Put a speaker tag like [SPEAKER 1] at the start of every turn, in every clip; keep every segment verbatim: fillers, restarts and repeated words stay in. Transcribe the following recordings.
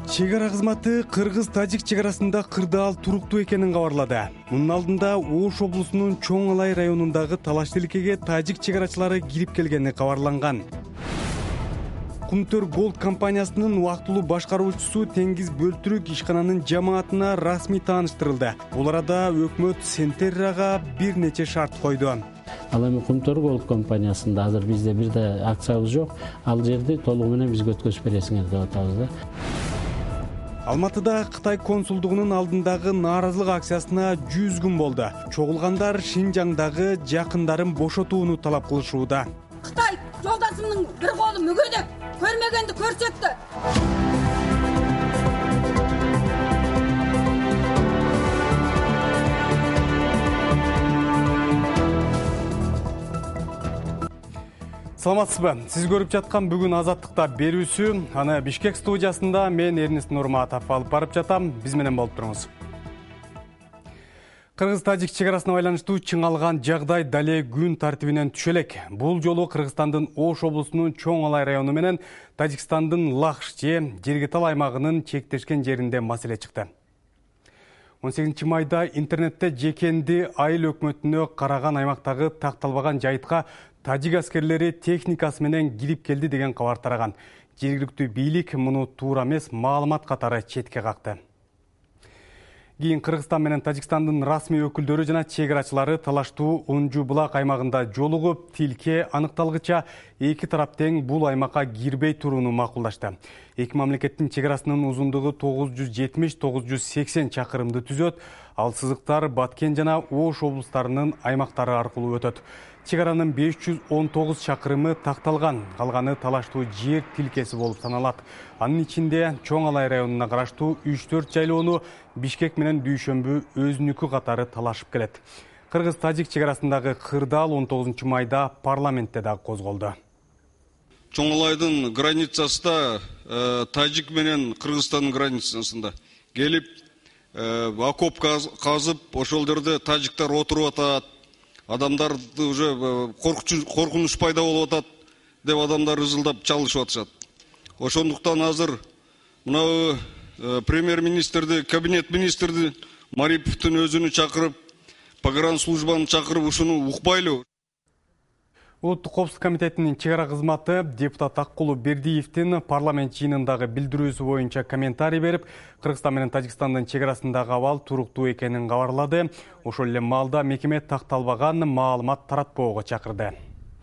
[SPEAKER 1] Чегара кызматы кыргыз-тажик чегарасында кырдаал туруктуу экенин кабарлады. Мунун алдында Ош облусунун Чоң Алай районундагы талаш тилкеге тажик чегарачылары кирип келгени кабарланган. Кумтөр Голд компаниясынын убактылуу башкаруучусу Теңиз Бөлтүрүк ишкананын жамаатына расмий тааныштырылды. Бул арада өкмөт Сентеррага бир нече шарт койду.
[SPEAKER 2] Ал эми Кумтөр Голд компаниясында азыр бизде бир да акциябыз жок. Ал жерди толугу менен бизге өткөзүп бересиңер деп атабыз да.
[SPEAKER 1] Алматыда Кытай консулдугунун алдындагы нааразылык акциясына жүз күн болду. Чогулгандар Шинжаңдагы жакындарын бошотууну талап кылышууда.
[SPEAKER 3] Кытай жолдашымдын бир колу мүгөдөк, көрмөгөндү көрсөттү.
[SPEAKER 1] Саламатсызбы? Сиз көрүп жаткан бүгүн Азаттыкта берүүсү. Аны Бишкек студиясында мен Эрнест Нурматов алып барып жатам. Биз менен болуп туруңуз. Кыргыз-тажик чегарасына байланыштуу чыңалган жагдай дале күн тартибинен түшө элек. Бул жолу Кыргызстандын Ош облусунун Чоң Алай району менен Тажикстандын Лахш же Жергетал аймагынын чектешкен жеринде маселе чыкты. он сегизинчи майда интернетте жекенди айыл өкмөтүнө караган аймактагы такталбаган жайытка тажик аскерлери техникасы менен кирип келди деген кабар тараган. Жергиликтүү бийлик муну туура эмес маалымат катары четке какты. Кийин Кыргызстан менен Тажикстандын расмий өкүлдөрү жана чегарачылары талаштуу Унжу булак аймагында жолугуп, тилке аныкталгыча эки тарап тең бул аймакка кирбей турууну макулдашты. Эки мамлекеттин чегарасынын узундугу тогуз жүз жетимиш — тогуз жүз сексен чакырымды түзөт. Ал сызыктар Баткен жана Ош облустарынын аймактары аркылуу өтөт. Чегаранын беш жүз он тогуз чакырымы такталган, калганы талаштуу жер тилкеси болуп саналат. Анын ичинде Чоң Алай районуна караштуу үч төрт жайлоону Бишкек менен Дүйшөмбү өзүнүкү катары талашып келет. Кыргыз-тажик чегарасындагы кырдаал он тогузунчу майда парламентте да козголду.
[SPEAKER 4] Чоң Алайдын границасында Тажик менен Кыргызстандын границасында келип окоп казып, ошол жерде тажиктар отуруп атат. Адамдарды уже коркунуч пайда болуп атат деп адамдар ызылдап чалышып атышат. Ошондуктан азыр мына премьер-министрди, кабинет министрди Мариповдун өзүнү чакырып, погранслужбаны чакырып ушуну укпайлы.
[SPEAKER 1] Улуттук коопсуздук комитетинин чегара кызматы депутат Аккулу Бердиевдин парламент жыйынындагы билдирүүсү боюнча комментарий берип, Кыргызстан менен Тажикстандын чегарасындагы абал туруктуу экенин кабарлады. Ошол эле маалда мекеме такталбаган маалымат таратпоого чакырды.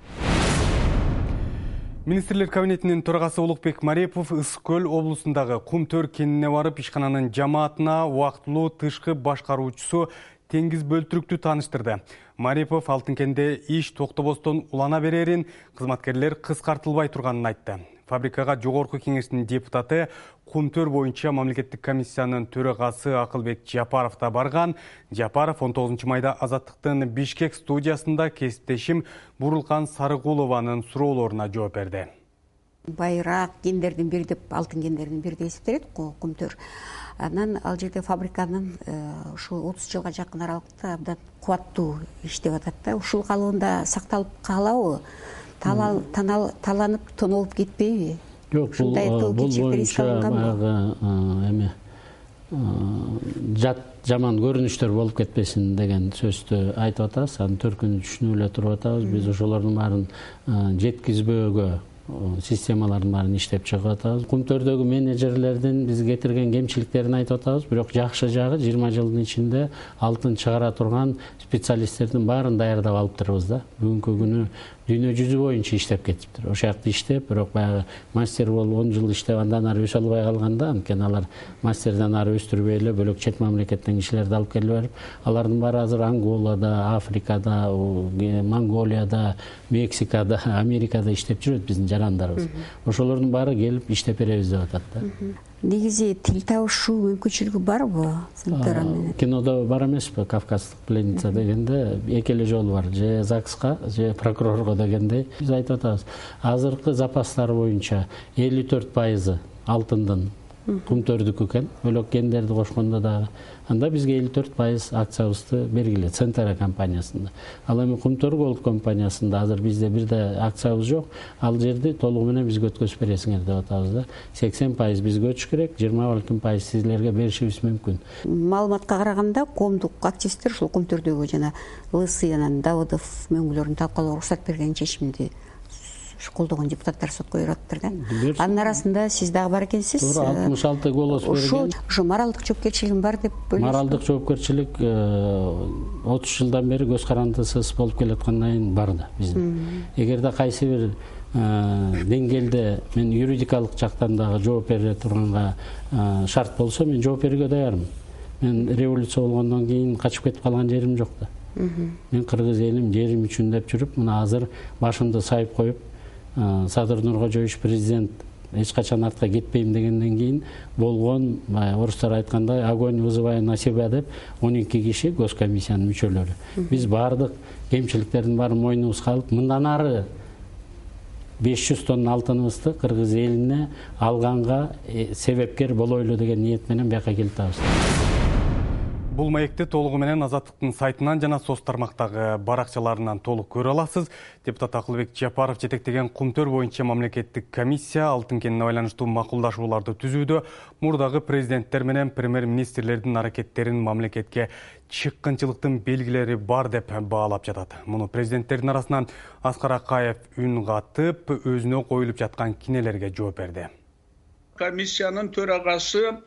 [SPEAKER 1] Министрлер кабинетинин төрагасы Улукбек Марипов Ысык Көл облусундагы Кумтөр кенине барып, ишкананын жамаатына убактылуу тышкы башкаруучусу Теңиз Бөлтүрүктү тааныштырды. Марипов Алтынкенде иш токтобостон улана берерин, кызматкерлер кыскартылбай турганын айтты. Фабрикага жогорку кеңештин депутаты, Кумтөр боюнча мамлекеттик комиссиянын төрагасы Акылбек Жапаров да барган. Жапаров он тогузунчу майда Азаттыктын Бишкек студиясында кесиптешим Бурулкан Сарыгулованын суроолоруна жооп берди.
[SPEAKER 5] Байраак кендердин бири деп, алтын кендердин бири деп эсептелет Кумтөр. Анан ал жерде фабриканын ушул отуз жылга жакын аралыкта абдан кубаттуу иштеп атат да. Ушул калыбында сакталып калабы? Таланып, тонолуп кетпейби?
[SPEAKER 2] Жок, бул боюнча эме жат жаман көрүнүштөр болуп кетпесин деген сөздү айтып атабыз. Анын төркүнүн түшүнүп эле туруп атабыз. Биз ошолордун баарын жеткизбөөгө системалардын баарын иштеп чыгып атабыз. Кумтөрдөгү менеджерлердин биз кетирген кемчиликтерин айтып атабыз. Бирок жакшы жагы жыйырма жылдын ичинде алтын чыгара турган специалисттердин баарын даярдап алыптырбыз да. Бүгүнкү күнү дүйнө жүзү боюнча иштеп кетиптир. Ошол жакта иштеп, бирок баягы мастер болуп он жыл иштеп андан ары өсө албай калганда, анткени алар мастерден ары өстүрбөй эле бөлөк чет мамлекеттен кишилерди алып келип берип, алардын баары азыр Анголада, Африкада, Монголияда, Мексикада, Америкада иштеп жүрөт биздин жарандарыбыз. Ошолордун баары келип иштеп беребиз деп атат да.
[SPEAKER 5] Негизи тил табышуу мүмкүнчүлүгү барбы?
[SPEAKER 2] Кинодо бар эмеспи? Кавказдык пленница дегенде эки эле жол бар. Же ЗАГСка, же прокурорго дегендей. Биз айтып атабыз, азыркы запастар боюнча элүү төрт пайызы алтындын Кумтөрдүкү экен, бөлөк гендерди кошкондо дагы. Анда бизге элүү төрт пайыз акциябызды бергилет Центра компаниясында. Ал эми Кумтөр Голд компаниясында азыр бизде бир да акциябыз жок. Ал жерди толугу менен бизге өткөзүп бересиңер деп атабыз да. сексен пайыз бизге өтүш керек, жыйырма балким пайыз силерге беришибиз мүмкүн.
[SPEAKER 5] Маалыматка караганда, коомдук активисттер ушул Кумтөрдөгү жана Лысый анан Давыдов мөңгүлөрүн талкалоого уруксат берген чечимди колдогон депутаттар сотко бериптир да. Анын арасында сиз дагы бар экенсиз.
[SPEAKER 2] Туура, алтымыш алты голос берген.
[SPEAKER 5] Ошо моралдык жоопкерчилигим бар деп ойлойсузбу?
[SPEAKER 2] Моралдык жоопкерчилик отуз жылдан бери көз карандысыз болуп келаткандан кийин бар да биздин. Эгерде кайсы бир деңгээлде мен юридикалык жактан дагы жооп бере турганга шарт болсо, мен жооп берүүгө даярмын. Мен революция болгондон кийин качып кетип калган жерим жок да. Мен кыргыз элим, жерим үчүн деп жүрүп, мына азыр башымды сайып коюп, Садыр Нуркожоевич президент эч качан артка кетпейм дегенден кийин болгон, орустар айткандай, огонь вызывая на себя деп он эки киши госкомиссиянын мүчөлөрү. Биз бардык кемчиликтердин баарын мойнубузга алып, мындан ары беш жүз тонна алтыныбызды кыргыз элине алганга себепкер болойлу деген ниет менен бияка келип атабыз.
[SPEAKER 1] Бул маекти толугу менен Азаттыктын сайтынан жана соц тармактагы баракчаларынан толук көрө аласыз. Депутат Акылбек Жапаров жетектеген Кумтөр боюнча мамлекеттик комиссия алтын кенине байланыштуу макулдашууларды түзүүдө мурдагы президенттер менен премьер-министрлердин аракеттерин мамлекетке чыккынчылыктын белгилери бар деп баалап жатат. Муну президенттердин арасынан Аскар Акаев үн катып, өзүнө коюлуп жаткан кинелерге жооп берди.
[SPEAKER 6] Комиссиянын төрагасы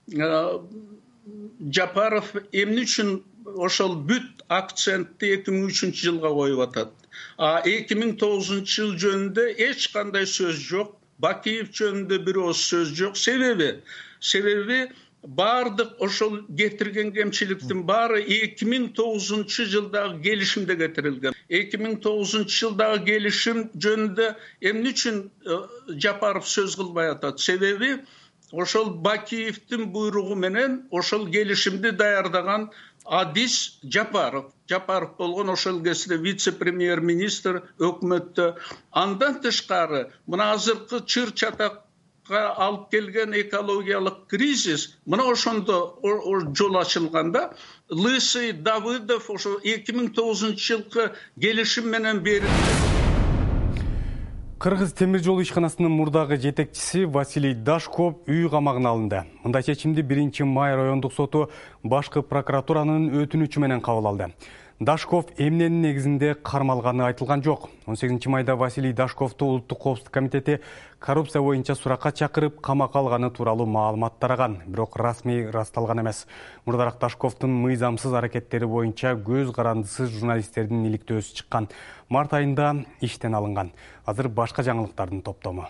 [SPEAKER 6] Жапаров эмне үчүн ошол бүт акцентти эки миң үчүнчү жылга коюп атат. А эки миң тогузунчу жыл жөнүндө эч кандай сөз жок. Бакиев жөнүндө бир ооз сөз жок. Себеби, себеби бардык ошол кетирген кемчиликтин баары эки миң тогузунчу жылдагы келишимде кетирилген. эки миң тогузунчу жылдагы келишим жөнүндө эмне үчүн Жапаров сөз кылбай атат? Себеби ошол Бакиевдин буйругу менен ошол келишимди даярдаган Адис Жапаров. Жапаров болгон ошол кезде вице-премьер-министр өкмөттө. Андан тышкары, мына азыркы чыр чатакка алып келген экологиялык кризис, мына ошондо жол ачылганда, Лысый, Давыдов ошо эки миң тогузунчу жылкы келишим менен берилди.
[SPEAKER 1] Кыргыз темир жол ишканасынын мурдагы жетекчиси Василий Дашков үй камагына алынды. Мындай чечимди биринчи май райондук соту башкы прокуратуранын өтүнүчү менен кабыл алды. Дашков эмненин негизинде кармалганы айтылган жок. он сегизинчи майда Василий Дашковду Улуттук коопсуздук комитети коррупция боюнча суракка чакырып, камакка алганы тууралуу маалымат тараган, бирок расмий ырасталган эмес. Мурдараак Дашковдун мыйзамсыз аракеттери боюнча көз карандысыз журналисттердин иликтөөсү чыккан. Март айында иштен алынган. Азыр башка жаңылыктардын топтому.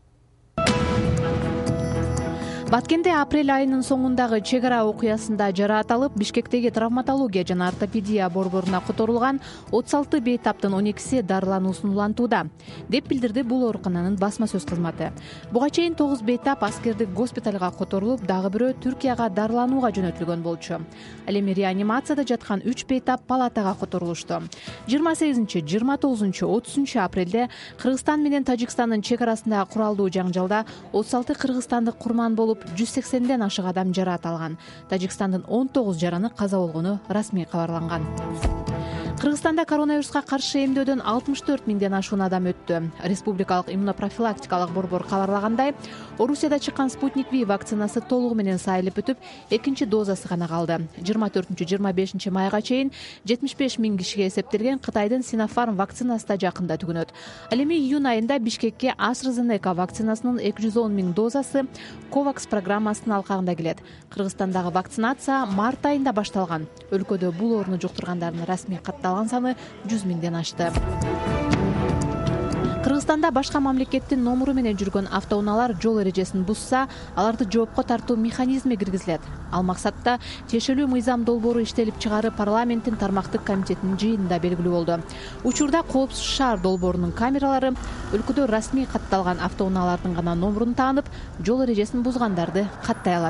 [SPEAKER 7] Баткенде апрель айынын соңундагы чек ара окуясында жараат алып, Бишкектеги травматология жана ортопедия борборуна которулган отуз алты бейтаптын он экиси дарылануусун улантууда, деп билдирди бул оорукананын басма сөз кызматы. Буга чейин тогуз бейтап аскердик госпиталга которулуп, дагы бирөө Түркияга дарыланууга жөнөтүлгөн болчу. Ал эми реанимацияда жаткан үч бейтап палатага которулушту. жыйырма сегизинчи, жыйырма тогузунчу, отузунчу апрелде Кыргызстан менен Тажикстандын чек арасындагы куралдуу жаңжалда отуз алты кыргызстандык курман болуп, жүз сексенден ашык адам жараат алган. Тажикстандын он тогуз жараны каза болгону расмий кабарланган. Кыргызстанда коронавируска каршы эмдөөдөн алтымыш төрт миңден ашуун адам өттү. Республикалык иммунопрофилактикалык борбор кабарлагандай, Орусияда чыккан Спутник V вакцинасы толугу менен сайылып өтүп, экинчи дозасы гана калды. жыйырма төртүнчү жыйырма бешинчи майга чейин жетимиш беш миң кишиге эсептелген Кытайдын Sinopharm вакцинасы да жакында түгөнөт. Ал эми июнь айында Бишкекке AstraZeneca вакцинасынын эки жүз он миң дозасы COVAX программасынын алкагында келет. Кыргызстандагы вакцинация март айында башталган. Өлкөдө бул ооруну жуктургандардын расмий катталган саны жүз миңден ашты. Кыргызстанда башка мамлекеттин номуру менен жүргөн автоунаалар жол эрежесин бузса, аларды жоопко тартуу механизми киргизилет. Ал максатта тиешелүү мыйзам долбоору иштелип чыгары парламенттин тармактык комитетинин жыйынында белгилүү болду. Учурда Коопсуз шаар долбоорунун камералары өлкөдө расмий катталган автоунаалардын гана номурун таанып, жол эрежесин бузгандарды каттай алат.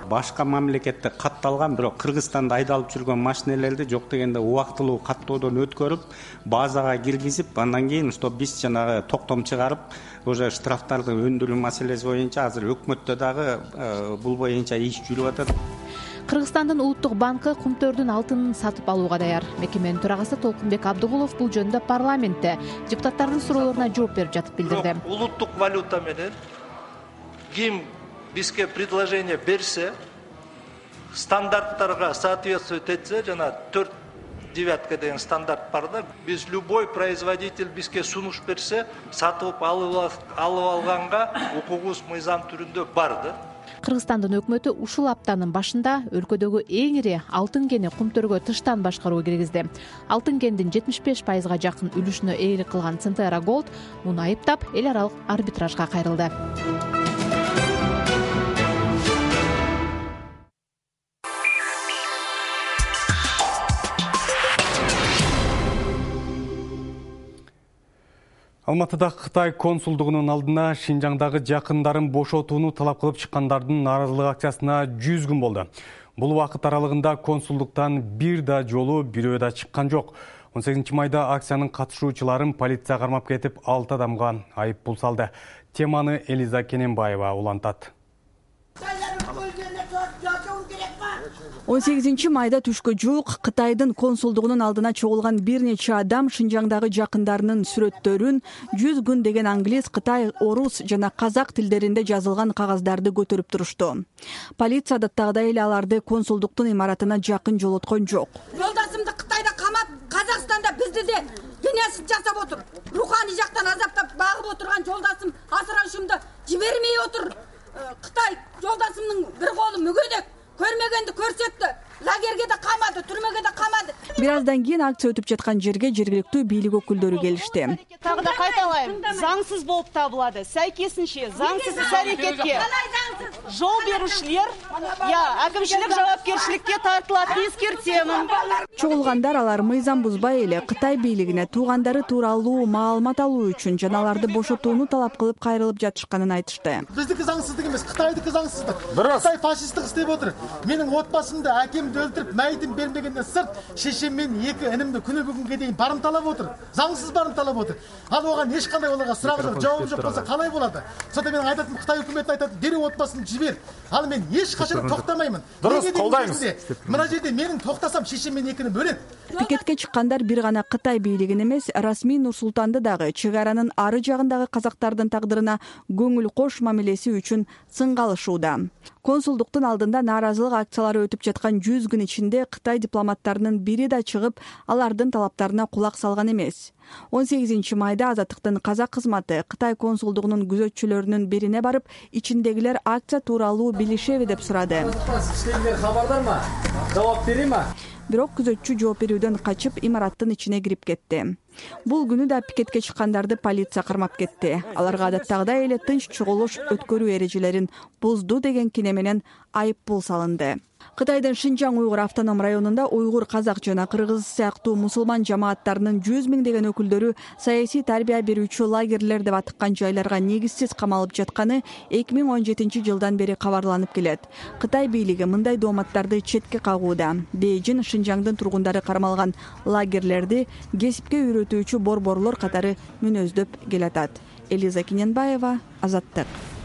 [SPEAKER 8] башка мамлекетте катталган, бирок Кыргызстанда айдалып жүргөн машинелерди жок дегенде убактылуу каттоодон өткөрүп, базага киргизип, андан кийин что биз жанагы токтом чыгарып, уже штрафтарды өндүрүү маселеси боюнча азыр өкмөттө дагы бул боюнча иш жүрүп атат.
[SPEAKER 7] Кыргызстандын улуттук банкы кумтөрдүн алтынын сатып алууга даяр. Мекеменин төрагасы Толкунбек Абдыгулов бул жөнүндө парламентте депутаттардын суроолоруна жооп берип жатып билдирди.
[SPEAKER 9] Улуттук валюта менен ким бизге предложение берсе, стандарттарга соответствовать этсе, жана төрт девятка деген стандарт бар да, биз любой производитель бизге сунуш берсе, сатып алып алганга укугубуз мыйзам түрүндө бар да.
[SPEAKER 7] Кыргызстандын өкмөтү ушул аптанын башында өлкөдөгү эң ири алтын кени кумтөргө тыштан башкаруу киргизди. Алтын кендин жетимиш беш пайызга жакын үлүшүнө ээлик кылган Центера Голд муну айыптап эл аралык арбитражга кайрылды.
[SPEAKER 1] Алматыда Кытай консулдугунун алдына Шинжаңдагы жакындарын бошотууну талап кылып чыккандардын нааразылык акциясына жүз күн болду. Бул убакыт аралыгында консулдуктан бир да жолу бирөө да чыккан жок. он сегизинчи майда акциянын катышуучуларын полиция кармап кетип, алты адамга айып пул салды. Теманы Элиза Кененбаева улантат.
[SPEAKER 10] он сегизинчи майда түшкө жуук Кытайдын консулдугунун алдына чогулган бир нече адам Шинжаңдагы жакындарынын сүрөттөрүн жүз күн деген англис, кытай, орус жана казак тилдеринде жазылган кагаздарды көтөрүп турушту. Полиция адаттагыдай эле аларды консулдуктун имаратына жакын жолоткон жок.
[SPEAKER 3] Жолдасымды Кытайда камап, Казакстанда бизди де генесип жасап отур. Руханий жактан азаптап багып отурган жолдасым асыраушумду жибермей отур. Кытай жолдасымдын бир колу мүгөдөк, көрмөгөндү көрсөттү. Лагерге да камады, түрмөгө да камады.
[SPEAKER 10] Бир аздан кийин акция өтүп жаткан жерге жергиликтүү бийлик өкүлдөрү келишти.
[SPEAKER 11] Тагы да кайталайм, заңсыз болуп табылады. Сайкесинче заңсыз аракетке жол берушилер я әкимшилик жоопкерчиликке тартылат эскертемин.
[SPEAKER 10] Чогулгандар алар мыйзам бузбай эле Кытай бийлигине туугандары тууралуу маалымат алуу үчүн жана аларды бошотууну талап кылып кайрылып жатышканын айтышты.
[SPEAKER 12] Биздики заңсыздык эмес, Кытайдыкы заңсыздык. Кытай фашисттик иштеп отур. Менин отбасымды, акемди өлтүрүп, майдын бермегенден сырт, шешем мен эки инимди күнү бүгүнгө дейин барымталап отур. Заңсыз барымталап отур. Ал оган эч кандай оларга сурак жок, жообу жок болсо калай болот? Сонда мен айтатым, Кытай өкмөтүнө айтатым, дереу отбасын жибер. Ал мен эч качан токтомаймын.
[SPEAKER 13] Дурус, колдойбуз.
[SPEAKER 12] Мына жерде менин токтасам шешем мен экини бөлөт.
[SPEAKER 10] Пикетке чыккандар бир гана Кытай бийлигин эмес, расмий Нур-Султанды дагы чек аранын ары жагындагы казактардын тагдырына көңүл кош мамилеси үчүн сынгалышууда. Консулдуктун алдында нааразылык акциялары өтүп жаткан жүз күн ичинде Кытай дипломаттарынын бири да чыгып, алардын талаптарына кулак салган эмес. он сегизинчи майда Азаттыктын казак кызматы Кытай консулдугунун күзөтчүлөрүнүн бирине барып, ичиндегилер акция тууралуу билишеби деп сурады.
[SPEAKER 13] Хабардармы? Жооп берейинби?
[SPEAKER 10] Бирок күзөтчү жооп берүүдөн качып, имараттын ичине кирип кетти. Бул күнү да пикетке чыккандарды полиция кармап кетти. Аларга адаттагыдай эле тынч чогулуш өткөрүү эрежелерин бузду деген кине менен айып пул салынды. Кытайдын Шинжаң уйгур автоном районунда уйгур, казак жана кыргыз сыяктуу мусулман жамааттарынын жүз миңдеген өкүлдөрү саясий тарбия берүүчү лагерлер деп атыккан жайларга негизсиз камалып жатканы эки миң он жетинчи жылдан бери кабарланып келет. Кытай бийлиги мындай дооматтарды четке кагууда. Бейжин Шинжаңдын тургундары кармалган лагерлерди кесипке үйрөтүүчү борборлор катары мүнөздөп келатат. Элиза Кененбаева, Азаттык.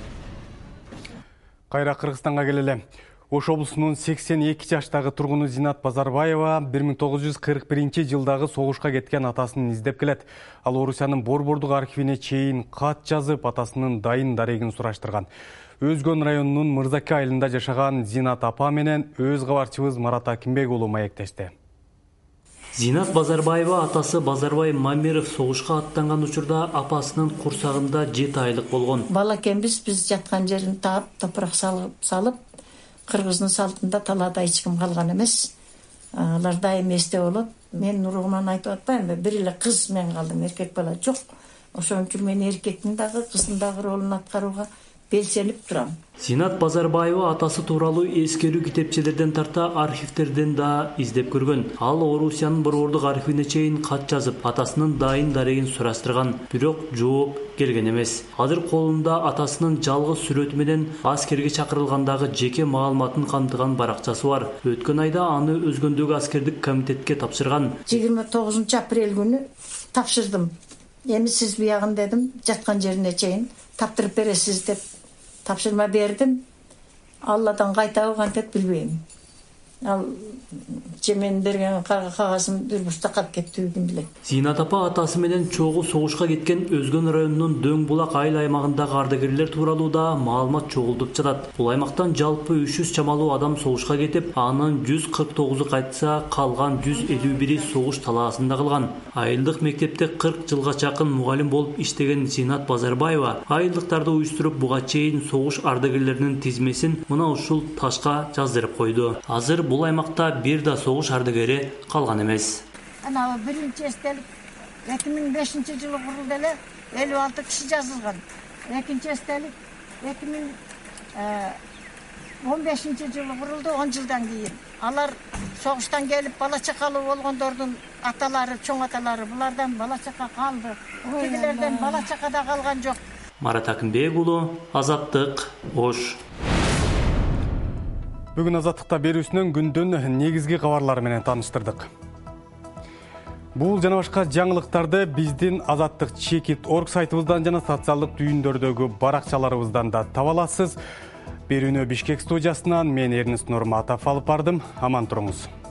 [SPEAKER 1] Кайра Кыргызстанга келеле. Ош облусунун сексен эки жаштагы тургуну Зинат Базарбаева бир миң тогуз жүз кырк биринчи жылдагы согушка кеткен атасын издеп келет. Ал Орусиянын борбордук архивине чейин кат жазып, атасынын дайын дарегин сураштырган. Өзгөн районунун Мырзаки айылында жашаган Зинат апа менен өз кабарчыбыз Марат Акимбек уулу маектешти.
[SPEAKER 14] Зинат Базарбаева атасы Базарбай Мамиров согушка аттанган учурда апасынын курсагында жети айлык болгон.
[SPEAKER 15] Бала экенбиз, биз жаткан жерин таап, топурак салып, салып кыргыздын салтында талаада эч ким калган эмес. Алар дайым эсте болот. Мен нуругунан айтып атпаймынбы, бир эле кыз мен калдым, эркек бала жок. Ошон үчүн мен эркектин дагы, кыздын дагы ролун аткарууга белсенип турам.
[SPEAKER 14] Зинат Базарбаева атасы тууралуу эскерүү китепчелерден тарта архивтерден да издеп көргөн. Ал Орусиянын борбордук архивине чейин кат жазып, атасынын дайын дарегин сураштырган, бирок жооп келген эмес. Азыр колунда атасынын жалгыз сүрөтү менен аскерге чакырылгандагы жеке маалыматын камтыган баракчасы бар. Өткөн айда аны өзгөндөгү аскердик комитетке тапшырган.
[SPEAKER 15] жыйырма тогузунчу апрель күнү тапшырдым. Эми сиз буягын дедим, жаткан жерине чейин таптырып бересиз деп тапшырма бердим. Алладан кайтабы кантет билбейм. Ал чемен берген кагазым бир бушта калып кетти, ким билет.
[SPEAKER 14] Зинат апа атасы менен чогуу согушка кеткен Өзгөн районунун Дөң булак айыл аймагындагы ардагерлер тууралуу да маалымат чогултуп жатат. Бул аймактан жалпы үч жүз чамалуу адам согушка кетип, анын жүз кырк тогузу кайтса, калган жүз элүү бири согуш талаасында калган. Айылдык мектепте кырк жылга чакын мугалим болуп иштеген Зинат Базарбаева айылдыктарды уюштуруп, буга чейин согуш ардагерлеринин тизмесин мына ушул ташка жаздырып койду. Азыр бул аймакта бир да согуш ардагери калган эмес.
[SPEAKER 15] Ана биринчи эстелик эки миң бешинчи жылы курулду эле элүү алты киши жазылган. Экинчи эстелик эки миң он бешинчи жылы курулду, он жылдан кийин. Алар согуштан келип бала чакалуу болгондордун аталары, чоң аталары булардан бала чака калды. Тигилерден бала чакада калган жок.
[SPEAKER 14] Марат Акынбек уулу, Азаттык, Ош.
[SPEAKER 1] Бүгүн Азаттыкта берүүсүнөн күндүн негизги кабарлары менен тааныштырдык. Бул жана башка жаңылыктарды биздин Азаттык чекит точка орг сайтыбыздан жана социалдык түйүндөрдөгү баракчаларыбыздан да таба аласыз. Берүүнү Бишкек студиясынан мен Эрнест Нурматов алып бардым. Аман туруңуз.